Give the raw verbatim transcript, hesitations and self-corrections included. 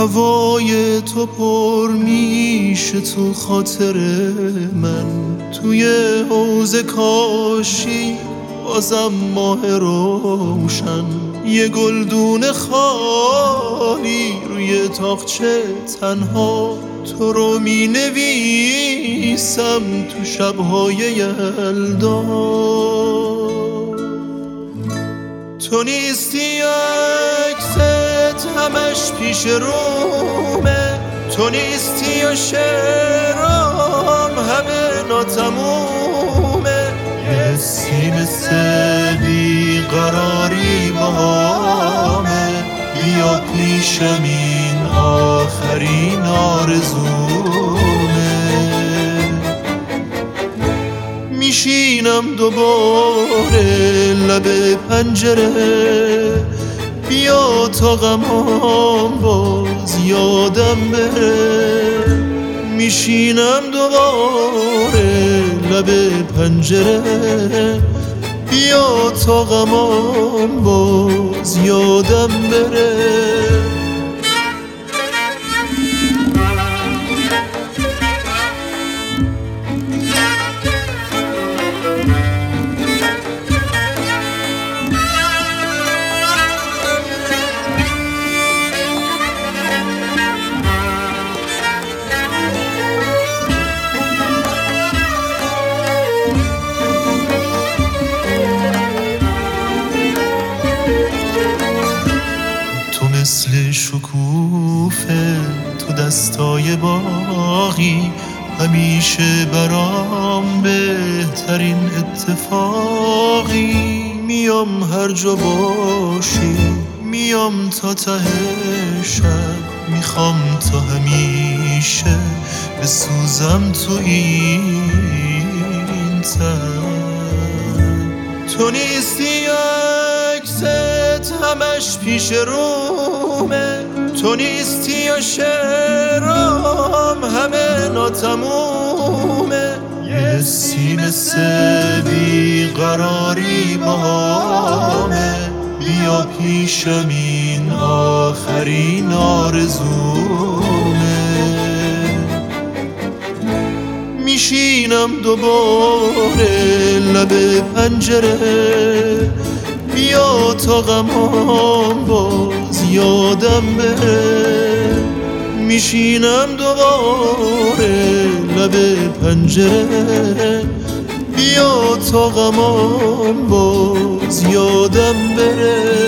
هوای تو پر میشه تو خاطر من، توی حوض کاشی بازم ماه روشن، یه گلدون خالی روی تاقچه تنها تو رو می نویسم تو شبهای یلدا. تو نیستی عکست همش پیش رومه، تو نیستی و شعرام همه ناتمومه، یه حسی مثل بیقراری باهامه، بیا پیشم این آخرین آرزومه. میشینم دوباره لب پنجره، بیا تا غمام باز یادم بره. میشینم دوباره لب پنجره، بیا تا غمام باز یادم بره. مثل شکوفه تو دستای باغی، همیشه برام بهترین اتفاقی. میام هر جا باشی، میام تا ته شب، میخوام تا همیشه بسوزم تو این تب. تو نیستی عکست همش پیش رومه، تو نیستی و شعرام همه ناتمومه، یه حسی مثل بیقراری باهامه، بیا پیشم این آخرین آرزومه. میشینم دوباره لب پنجره، بیا تا غمام باز یادم بره. میشینم دوباره لب پنجره، بیا تا غمام باز یادم بره.